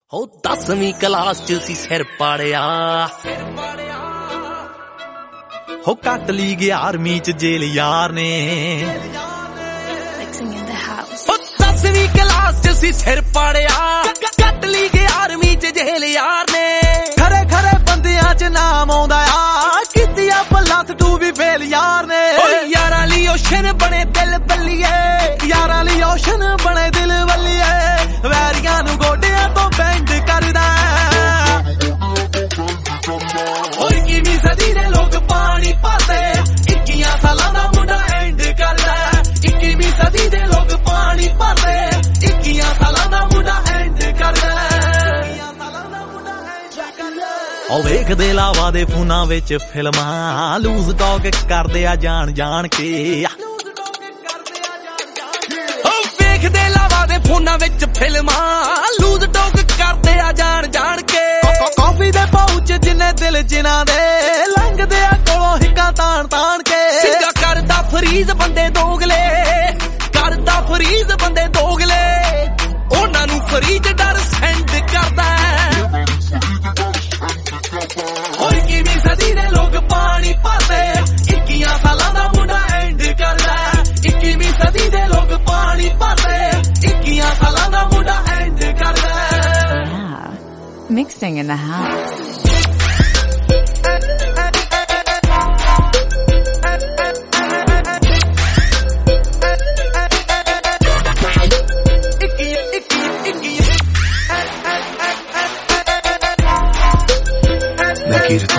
हो 10वीं क्लास च सी सिर पाड़िया हो कट ली गया आर्मी च जेल यार ने हो 10वीं क्लास च सी सिर पाड़िया कट ली गया आर्मी च जेल यार ने खरे खरे बंदियां च नाम आउंदा आ कितिया प्लस 2 भी फेल यार ने यारा ली ओशन बने दिल बल्लिए यारा ली ओशन बने दिल बल्लिए वैरियां नू गोडियां तो बैंड करदा और 21वीं सदी दे लोग पानी पाते 21 सालां दा मुंडा एंड करदा 21वीं सदी दे लोग पानी पाते 21 सालां दा मुंडा एंड करदा ओ वेखदे लावा दे फोनां विच फिल्मां लूज टॉक करदे आ जान जान के वेखदे लावा दे फोनां विच फिल्मां लूज टॉक करदे आ जान जान के कॉफी दे पाउच जिन्ने दिल जिना दे लंघदे आ कोलों हिक्का तान तान के सिद्धा करदा फरीज बंदे दोगले करदा फरीज बंदे दोगले ओनां नू फरीज डर सेंड करदा और 21वीं सदी दे लोग पानी पाते 21 सालां दा मुंडा एंड करदा 21वीं सदी दे लोग पानी पाते 21 सालां दा मुंडा एंड करदा Mixing in the house. Nakir